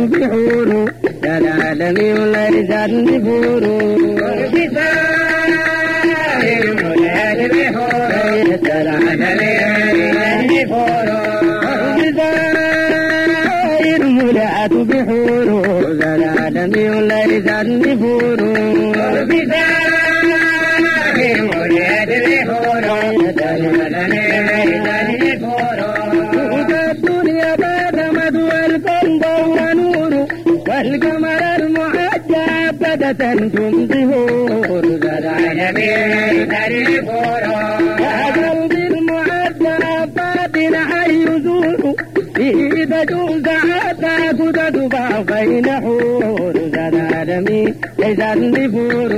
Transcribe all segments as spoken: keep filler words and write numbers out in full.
بحور ذا العالم وليس النفور بسائر ملأت بحور ذا العالم وليس النفور بسائر ملأت بحور ذا العالم وليس النفور بسائر ملأت بحور ذا العالم وليس النفور الدنيا بعد مدوى الكون ونور والقمر المعجب بدت تنظهور ذا العالم ليس النفور يا قلبي المعجب باطن حيزور فيه تجوز عتاك تتبع بين حور ذا العالم ليس النفور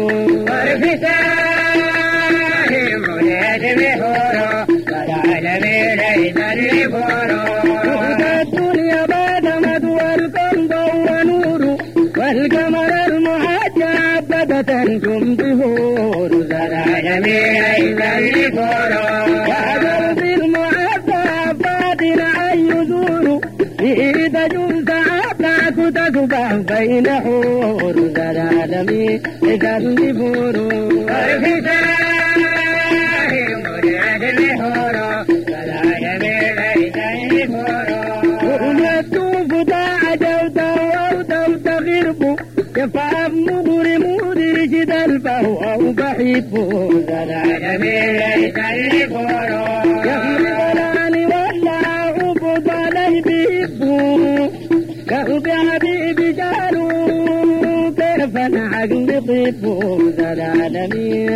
والفتاة ملأت بحور ذا العالم ليس النفور الدنيا بعد مدوى الكون ونور والقمر المعجب بدت تنظهور ذا العالم ليس النفور يا قلبي المعجب باطن حيزور فيه تجوز عتاك تتبع بين حور ذا العالم ليس النفور والفتاة ملأت بحور ذا العالم ليس النفور ومكتوب تعجب دوت تغرب يفهم مغري مدرج دلبه أو بحبه ذا العالم ليس النفور يغلب الآن ولا عبد علي بيبه قلب حبيبي جارو كيف العقل طيبه ذا العالم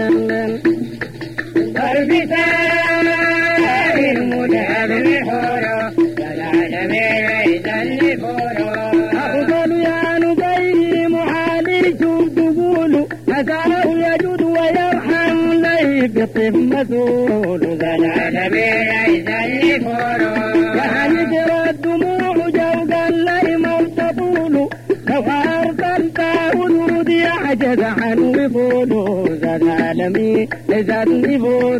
والفتاة الملأت بحور ذا العالم ليس النفور أفضل يا نبي محالي شوف تقول أسعه يجود ويرحم لي بطف مسؤول ذا العالم ليس النفور يهجر الدموع جوقا لي موت طول لو أرسلت ورود يعجز عن وفول ذا العالم ليس النفور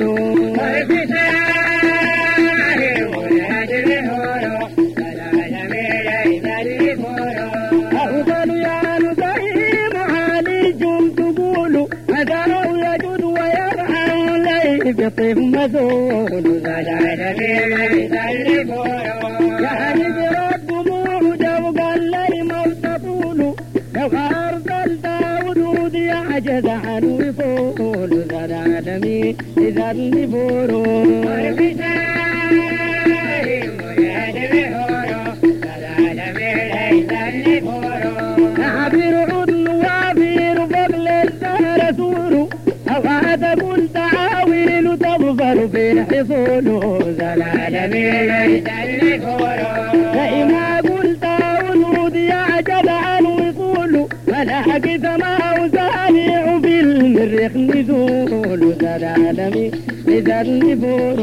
والفتاة ملأت بحور ذا العالم ليس النفور أفضل يا نبي محالي شوف تقول أسعه يجود ويرحم لي بطف مسؤول ذا العالم ليس النفور يهجر الدموع جوقا لي موت طول لو أرسلت ورود يعجز عن وفول ذا العالم ليس النفور والفتاة ملأت بحور ذا العالم ليس النفور عبر عدل وعبير فضل الدهر سور أو تقول تعاويل تظفر بالحصول ذا العالم ليس النفور فإما قلت ورود يعجز عن وصول فلحق سماء سامع بالمريخ نزول ذا العالم ليس النفور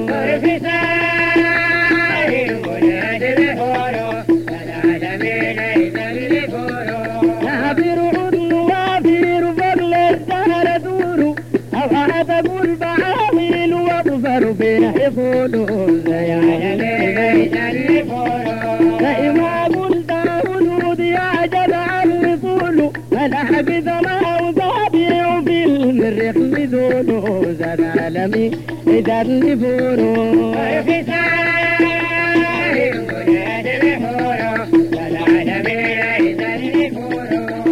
والفتاة ملأت بحور ذا العالم ليس النفور نعبر عدل وافير فضل الدهر دور أو تقول فعامل واظفر بالحصول ذا العالم ليس النفور فإما قلت ورود يعجز عن وصول فلحق سماء سابع بالمريخ نزول ذا العالم ليس النفور والفتاة ملأت بحور ذا العالم ليس النفور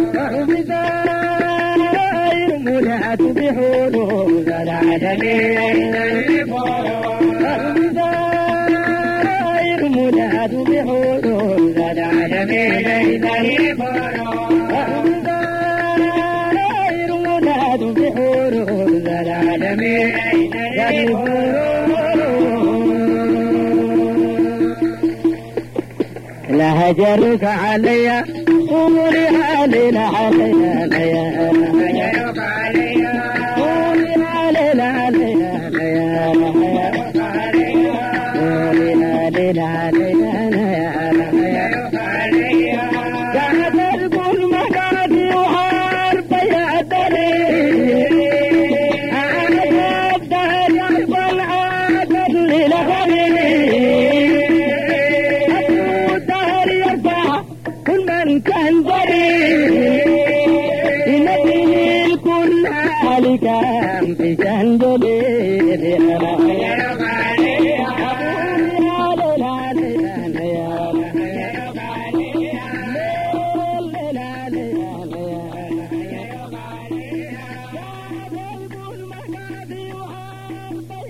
والفتاة ملأت بحور ذا العالم ليس النفور والفتاة ملأت بحور ذا العالم ليس النفور والفتاة ملأت بحور ذا العالم ليس النفور لهجرك علي أمري علينا علينا لهجرك علي أمري علينا علينا لهجرك علي أمري علينا علينا لهجرك علي جعت الكل مقادي وحارب يا دليل عاد الدهر يقبل عادل للغريب Thank you.